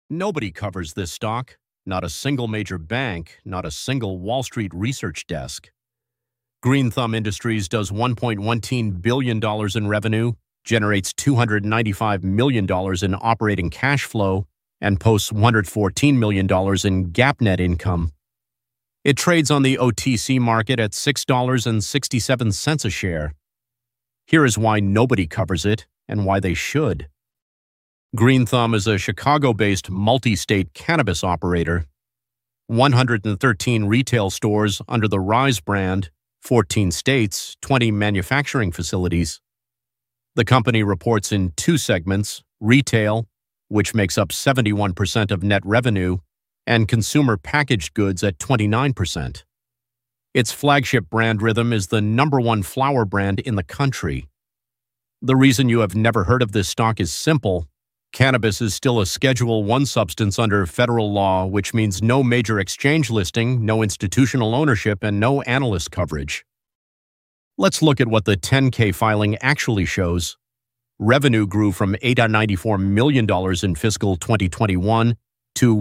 Nobody covers this stock, not a single major bank, not a single Wall Street research desk. Green Thumb Industries does $1.13 billion in revenue, generates $295 million in operating cash flow, and posts $114 million in GAAP net income. It trades on the OTC market at $6.67 a share. Here is why nobody covers it and why they should. Green Thumb is a Chicago-based multi-state cannabis operator. 113 retail stores under the Rise brand, 14 states, 20 manufacturing facilities. The company reports in two segments, retail, which makes up 71% of net revenue, and consumer packaged goods at 29%. Its flagship brand RYTHM is the #1 flower brand in the country. The reason you have never heard of this stock is simple. Cannabis is still a Schedule I substance under federal law, which means no major exchange listing, no institutional ownership, and no analyst coverage. Let's look at what the 10-K filing actually shows. Revenue grew from $894 million in fiscal 2021 to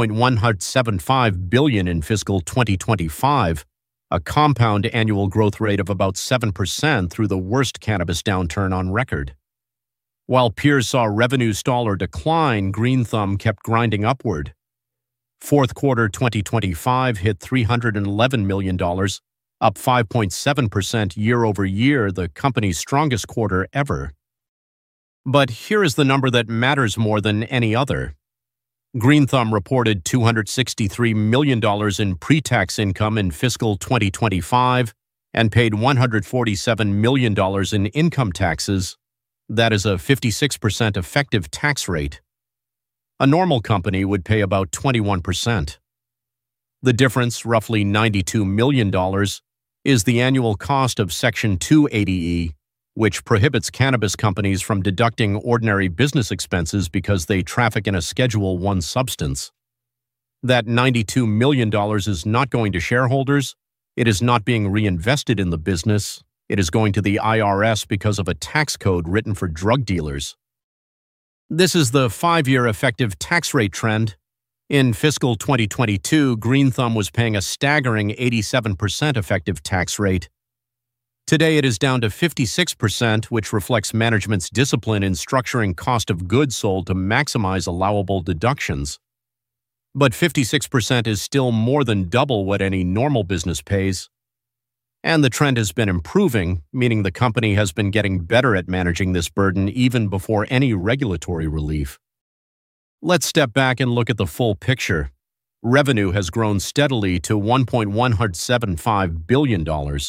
$1.175 billion in fiscal 2025, a compound annual growth rate of about 7% through the worst cannabis downturn on record. While peers saw revenue stall or decline, Green Thumb kept grinding upward. Fourth quarter 2025 hit $311 million, up 5.7% year over year, the company's strongest quarter ever. But here is the number that matters more than any other. Green Thumb reported $263 million in pre-tax income in fiscal 2025 and paid $147 million in income taxes. That is a 56% effective tax rate. A normal company would pay about 21%. The difference, roughly $92 million, is the annual cost of Section 280E, which prohibits cannabis companies from deducting ordinary business expenses because they traffic in a Schedule I substance. That $92 million is not going to shareholders. It is not being reinvested in the business. It is going to the IRS because of a tax code written for drug dealers. This is the 5-year effective tax rate trend. In fiscal 2022, Green Thumb was paying a staggering 87% effective tax rate. Today it is down to 56%, which reflects management's discipline in structuring cost of goods sold to maximize allowable deductions. But 56% is still more than double what any normal business pays. And the trend has been improving, meaning the company has been getting better at managing this burden even before any regulatory relief. Let's step back and look at the full picture. Revenue has grown steadily to $1.175 billion.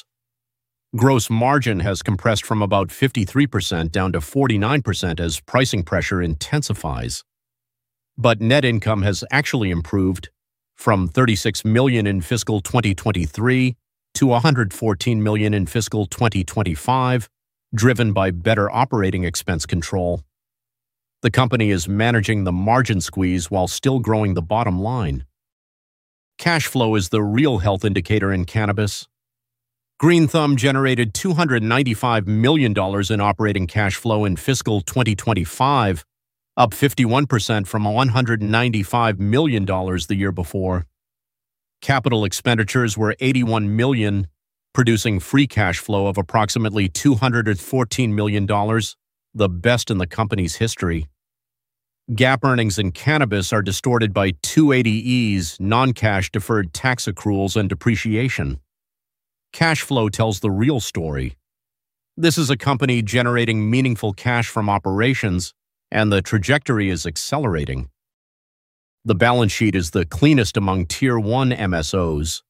Gross margin has compressed from about 53% down to 49% as pricing pressure intensifies. But net income has actually improved from $36 million in fiscal 2023 to $114 million in fiscal 2025, driven by better operating expense control. The company is managing the margin squeeze while still growing the bottom line. Cash flow is the real health indicator in cannabis. Green Thumb generated $295 million in operating cash flow in fiscal 2025, up 51% from $195 million the year before. Capital expenditures were $81 million, producing free cash flow of approximately $214 million, the best in the company's history. GAAP earnings in cannabis are distorted by 280Es, non-cash deferred tax accruals, and depreciation. Cash flow tells the real story. This is a company generating meaningful cash from operations, and the trajectory is accelerating. The balance sheet is the cleanest among Tier 1 MSOs.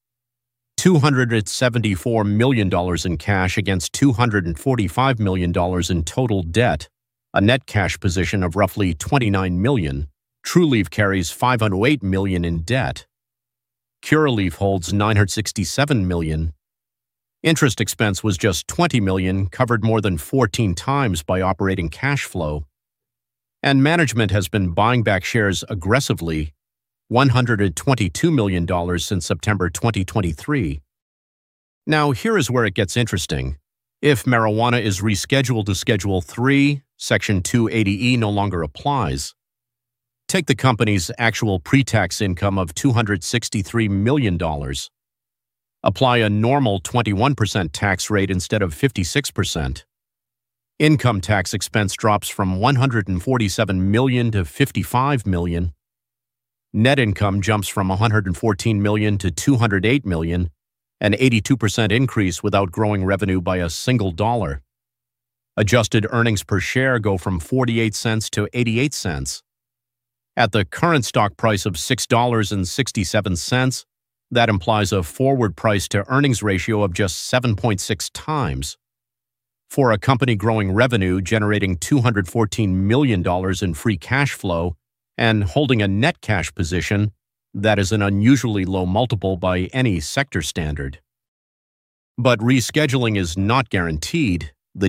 $274 million in cash against $245 million in total debt, a net cash position of roughly $29 million. Trulieve carries $508 million in debt. Curaleaf holds $967 million. Interest expense was just $20 million, covered more than 14 times by operating cash flow. And management has been buying back shares aggressively, $122 million since September 2023. Now, here is where it gets interesting. If marijuana is rescheduled to Schedule III, Section 280E no longer applies. Take the company's actual pre-tax income of $263 million. Apply a normal 21% tax rate instead of 56%. Income tax expense drops from $147 million to $55 million. Net income jumps from $114 million to $208 million, an 82% increase without growing revenue by a single dollar. Adjusted earnings per share go from 48 cents to 88 cents. At the current stock price of $6.67, that implies a forward price-to-earnings ratio of just 7.6 times. For a company growing revenue, generating $214 million in free cash flow, and holding a net cash position, that is an unusually low multiple by any sector standard. But rescheduling is not guaranteed. The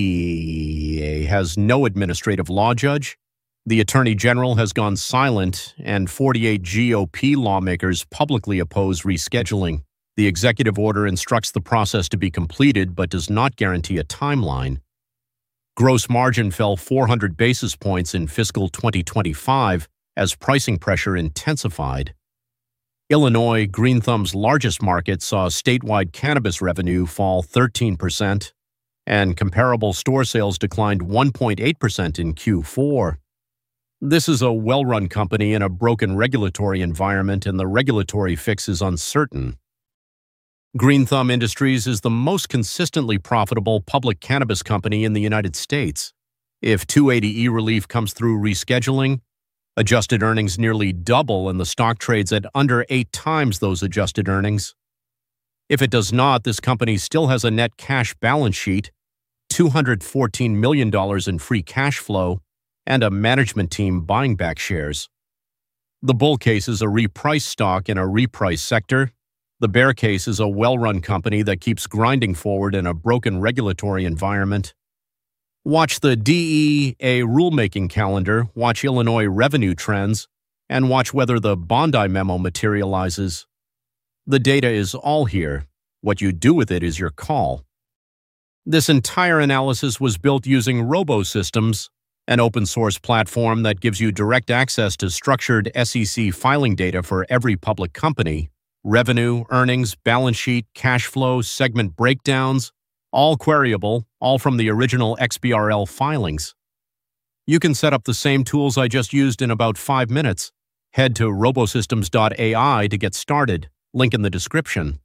DEA has no administrative law judge. The Attorney General has gone silent, and 48 GOP lawmakers publicly oppose rescheduling. The executive order instructs the process to be completed but does not guarantee a timeline. Gross margin fell 400 basis points in fiscal 2025 as pricing pressure intensified. Illinois, Green Thumb's largest market, saw statewide cannabis revenue fall 13%, and comparable store sales declined 1.8% in Q4. This is a well-run company in a broken regulatory environment, and the regulatory fix is uncertain. Green Thumb Industries is the most consistently profitable public cannabis company in the United States. If 280E relief comes through rescheduling, adjusted earnings nearly double and the stock trades at under 8 times those adjusted earnings. If it does not, this company still has a net cash balance sheet, $214 million in free cash flow, and a management team buying back shares. The bull case is a repriced stock in a repriced sector. The bear case is a well-run company that keeps grinding forward in a broken regulatory environment. Watch the DEA rulemaking calendar, watch Illinois revenue trends, and watch whether the Bondi memo materializes. The data is all here. What you do with it is your call. This entire analysis was built using RoboSystems, an open-source platform that gives you direct access to structured SEC filing data for every public company. Revenue, earnings, balance sheet, cash flow, segment breakdowns, all queryable, all from the original XBRL filings. You can set up the same tools I just used in about 5 minutes. Head to robosystems.ai to get started. Link in the description.